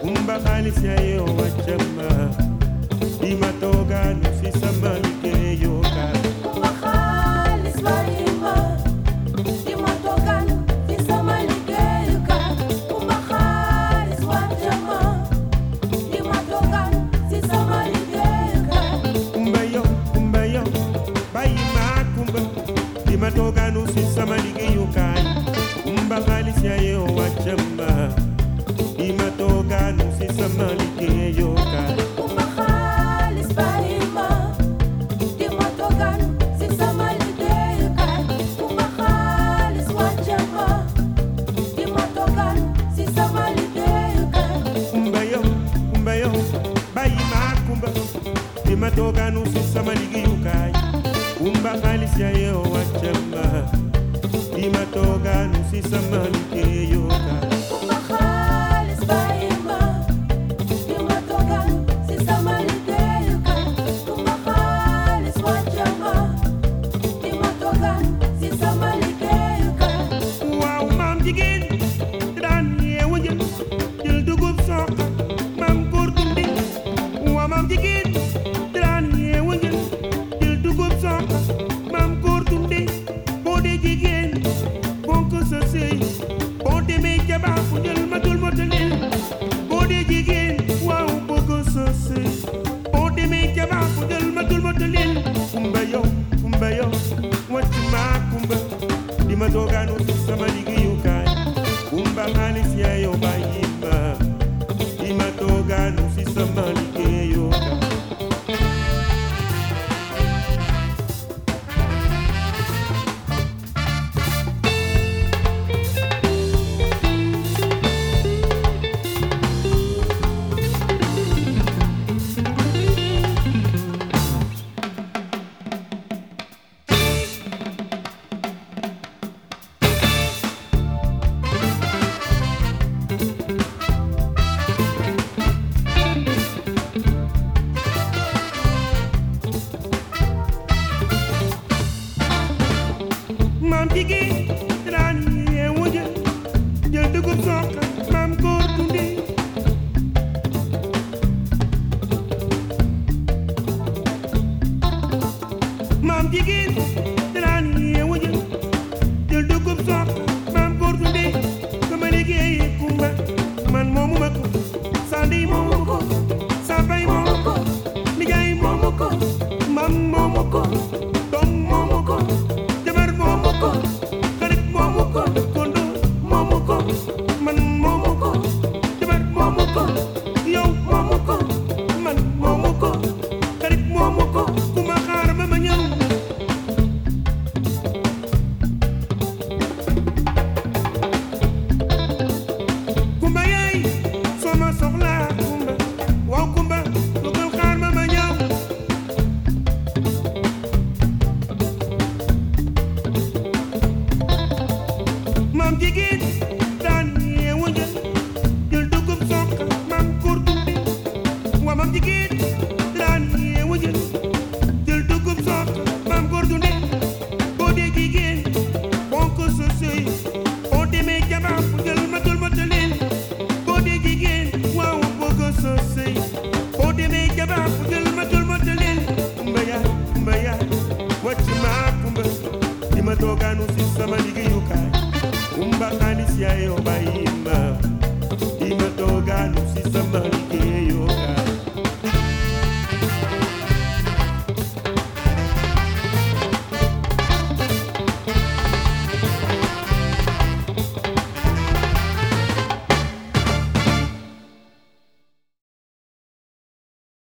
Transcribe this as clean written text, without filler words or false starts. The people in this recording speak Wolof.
kumba xaalis yaay yow wàccam ma di ma toogaanu si sama liggéeyukaay. kumba xaalis bàyyi ma di ma toogaanu si sama liggéeyukaay. kumba xaalis wàccam ma di ma toogaanu si sama liggéeyukaay. kumba yow bàyyi ma kumba di ma toogaanu si sama liggéeyukaay. kumba xaalis yaay yow wàccam ma di ma toogaanu si sama liggéeyukaay. kumba xaalis bàyyi ma di ma toogaanu si sama liggéeyukaay. kumba xaalis wàcce ma di ma toogaanu si sama liggéeyukaay. kumba yow bàyyi ma kumba di ma toogaanu si sama liggéeyukaay. kumba xaalis yaay yow wàccam ma di ma toogaanu si sama liggéeyukaay. kumba xaalis bàyyi ma di ma toogaanu si sama liggéeyukaay. kumba xaalis wàcce ma di ma toogaanu si sama liggéeyukaay. waaw maam jigéen daan yeewu jël dugub soq maam góor tundi. waaw maam jigéen daan yeewu jël dugub soq maam góor tundi. boo dee jigéen bonk sa sëy boo demee jabaa fu jël matul motalil. boo dee jigéen waaw bëgg sa sëy boo demee jabaa fu jël matul motalil. kumba yow wàcc maa kumba di ma toogaanu si sama liggéeyukaay. kumba xaalis yaa yow bàyyi ma di ma toogaanu si sama liggéeyukaay. maam jigéen daan yeewu jël dugub soq maam góor tundi. maam jigéen daan yeewu jël dugub soq maam góor tundi. sama liggéey kumba man moomu ma ko sandi moomu ko sabay moomu ko nijaay moomu ko mam moomu ko doom moomu ko jabar moomu ko xarit moomu ko kondo moomu ko man moomu ko jabar moomu ko yow moomu ko man moomu ko xarit moomu ko ku ma xaar ba ma ñëw. kumba yaay soo ma soxlaa kumba waaw kumba dugal xaar ba ma ñëw. maam jigéen daan yeewu jël dugub soq maam góor tundi. waa maam jigéen daan yeewu jël dugub soq maam góor tundi. boo dee jigéen bonk sa sëy boo demee jabaa fu jël matul motalil. boo dee jigéen waaw bëgg sa sëy boo demee jabaa fu jël matul motalil. kumba yaay wàcc maa kumba di ma toogaanu si sama liggéeyukaay. kumba xaalis yaa yow bàyyi ma di ma toogaanu si sama liggéeyukaay.